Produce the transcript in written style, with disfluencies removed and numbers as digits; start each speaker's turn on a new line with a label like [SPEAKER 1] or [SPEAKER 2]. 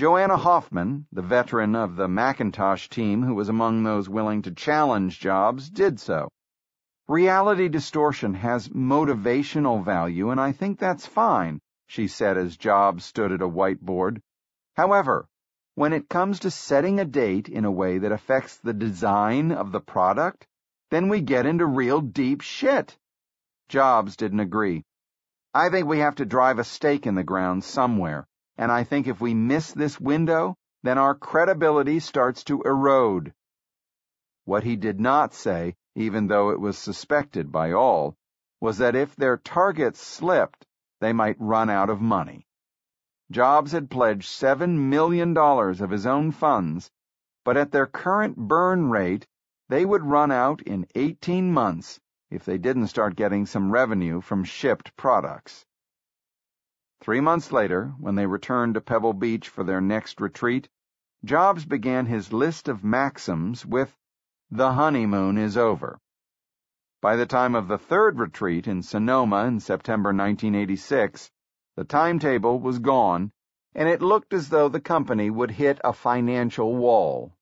[SPEAKER 1] Joanna Hoffman, the veteran of the Macintosh team who was among those willing to challenge Jobs, did so. Reality distortion has motivational value, and I think that's fine, she said as Jobs stood at a whiteboard. However, when it comes to setting a date in a way that affects the design of the product, then we get into real deep shit. Jobs didn't agree. I think we have to drive a stake in the ground somewhere, and I think if we miss this window, then our credibility starts to erode. What he did not say, even though it was suspected by all, was that if their targets slipped, they might run out of money. Jobs had pledged $7 million of his own funds, but at their current burn rate, they would run out in 18 months if they didn't start getting some revenue from shipped products. 3 months later, when they returned to Pebble Beach for their next retreat, Jobs began his list of maxims with, "The honeymoon is over." By the time of the third retreat in Sonoma in September 1986, the timetable was gone, and it looked as though the company would hit a financial wall.